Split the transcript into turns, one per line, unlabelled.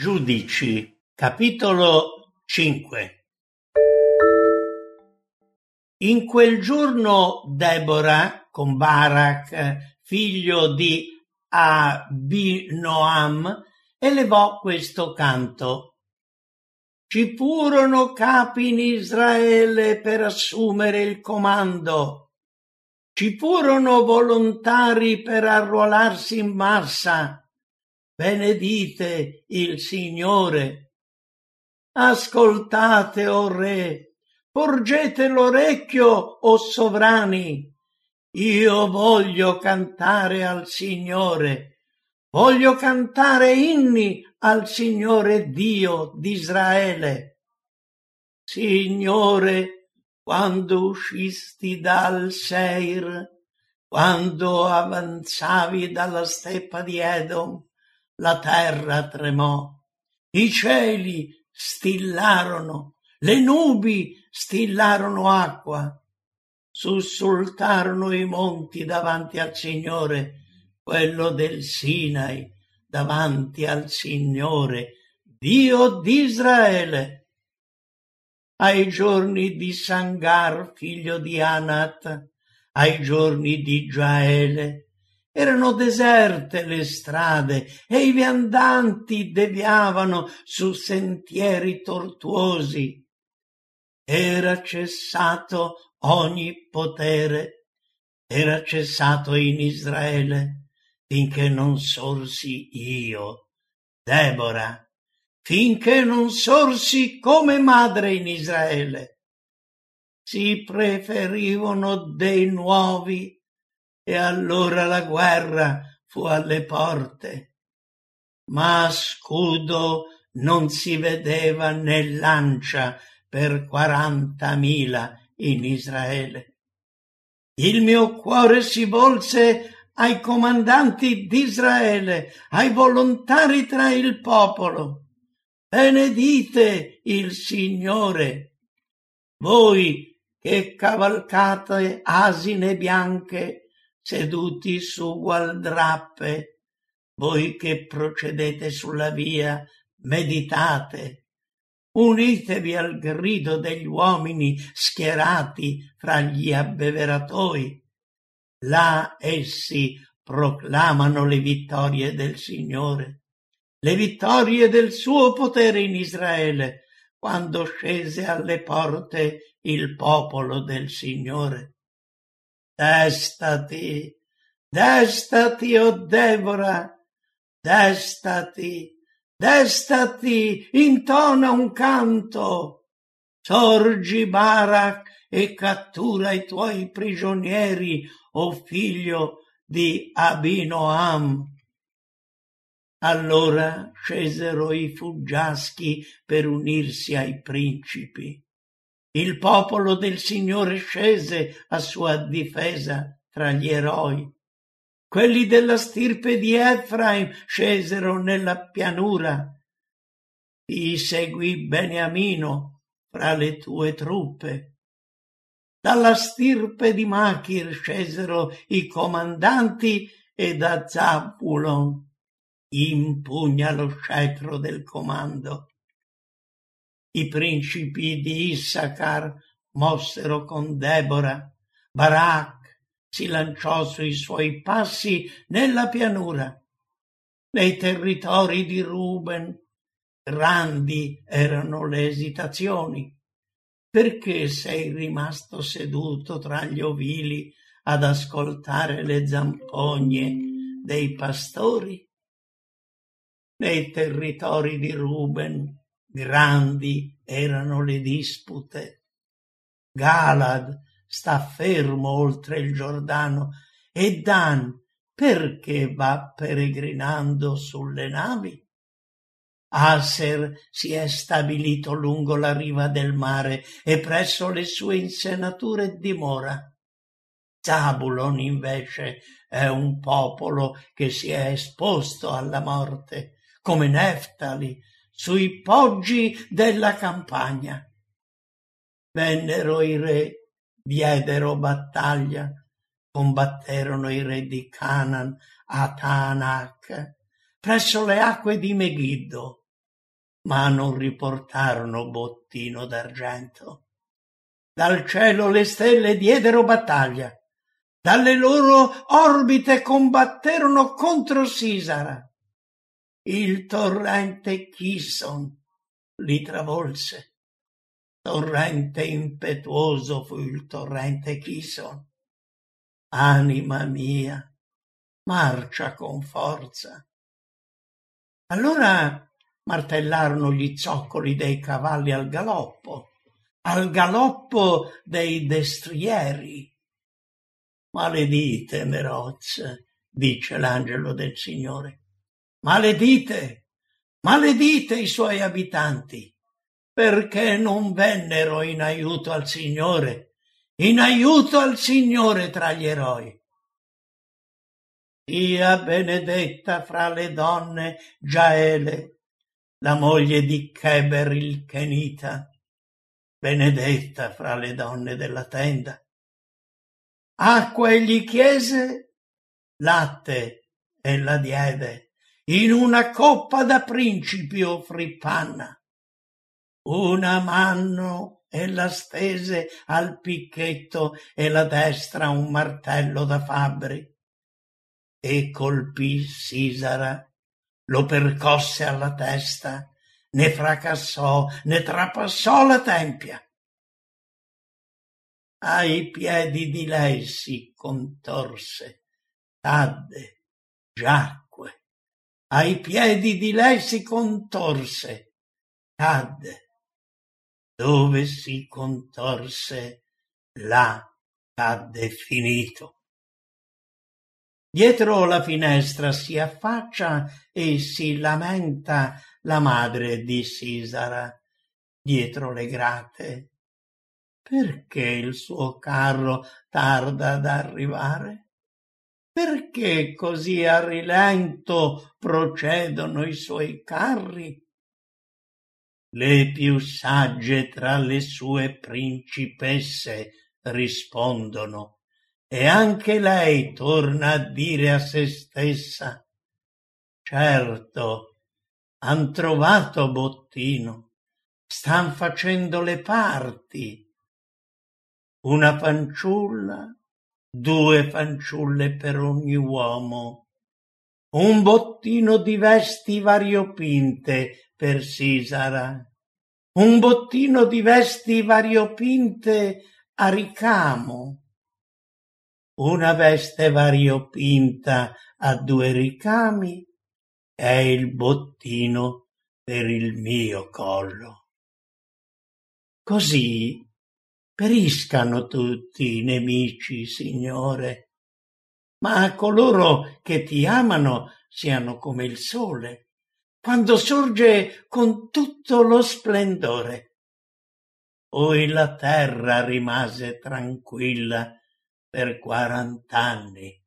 Giudici, capitolo 5. In quel giorno Debora, con Barak, figlio di Abinoam, elevò questo canto. Ci furono capi in Israele per assumere il comando. Ci furono volontari per arruolarsi in massa. Benedite il Signore. Ascoltate, o re, porgete l'orecchio, o sovrani. Io voglio cantare al Signore, voglio cantare inni al Signore Dio d'Israele. Signore, quando uscisti dal Seir, quando avanzavi dalla steppa di Edom, la terra tremò, i cieli stillarono, le nubi stillarono acqua, sussultarono i monti davanti al Signore, quello del Sinai, davanti al Signore, Dio d'Israele. Ai giorni di Sangar, figlio di Anat, ai giorni di Giaele, erano deserte le strade e i viandanti deviavano su sentieri tortuosi. Era cessato ogni potere, era cessato in Israele, finché non sorsi io, Debora, finché non sorsi come madre in Israele. Si preferivano dei nuovi, e allora la guerra fu alle porte. Ma scudo non si vedeva né lancia per 40.000 in Israele. Il mio cuore si volse ai comandanti d'Israele, ai volontari tra il popolo. Benedite il Signore. Voi che cavalcate asine bianche, seduti su gualdrappe, voi che procedete sulla via, meditate, unitevi al grido degli uomini schierati fra gli abbeveratoi. Là essi proclamano le vittorie del Signore, le vittorie del suo potere in Israele, quando scese alle porte il popolo del Signore. Destati, destati, o Debora, destati, destati, intona un canto. Sorgi, Barak, e cattura i tuoi prigionieri, o figlio di Abinoam. Allora scesero i fuggiaschi per unirsi ai principi. Il popolo del Signore scese a sua difesa tra gli eroi. Quelli della stirpe di Efraim scesero nella pianura. Ti seguì Beniamino fra le tue truppe. Dalla stirpe di Machir scesero i comandanti e da Zabulon impugna lo scettro del comando. I principi di Issacar mossero con Debora. Barak si lanciò sui suoi passi nella pianura. Nei territori di Ruben grandi erano le esitazioni. Perché sei rimasto seduto tra gli ovili ad ascoltare le zampogne dei pastori? Nei territori di Ruben grandi erano le dispute. Galad sta fermo oltre il Giordano e Dan perché va peregrinando sulle navi? Aser si è stabilito lungo la riva del mare e presso le sue insenature dimora. Zabulon invece è un popolo che si è esposto alla morte, come Neftali, sui poggi della campagna. Vennero i re, diedero battaglia, combatterono i re di Canaan a Taanach, presso le acque di Megiddo. ma non riportarono bottino d'argento. Dal cielo le stelle diedero battaglia, dalle loro orbite combatterono contro Sisara. Il torrente Chison li travolse. Torrente impetuoso fu il torrente Chison. Anima mia, marcia con forza. Allora martellarono gli zoccoli dei cavalli al galoppo dei destrieri. Maledite, Meroz, dice l'angelo del Signore. Maledite, maledite i suoi abitanti, perché non vennero in aiuto al Signore tra gli eroi. Sia benedetta fra le donne Giaele, la moglie di Cheber il Kenita, benedetta fra le donne della tenda. Acqua egli chiese, latte ella diede, in una coppa da principi offrì panna. Una mano ella stese al picchetto e la destra un martello da fabbri. E colpì Sisara, lo percosse alla testa, ne fracassò, ne trapassò la tempia. Ai piedi di lei si contorse, cadde, giacque. Ai piedi di lei si contorse, cadde. Dove si contorse, là cadde finito. Dietro la finestra si affaccia e si lamenta la madre di Sisara, dietro le grate. Perché il suo carro tarda ad arrivare? Perché così a rilento procedono i suoi carri? Le più sagge tra le sue principesse rispondono, e anche lei torna a dire a se stessa: certo, han trovato bottino, stan facendo le parti. Una fanciulla, 2 fanciulle per ogni uomo, un bottino di vesti variopinte per Sisara, un bottino di vesti variopinte a ricamo, una veste variopinta a 2 ricami è il bottino per il mio collo. Così periscano tutti i nemici, Signore, ma coloro che ti amano siano come il sole, quando sorge con tutto lo splendore. Poi la terra rimase tranquilla per 40 anni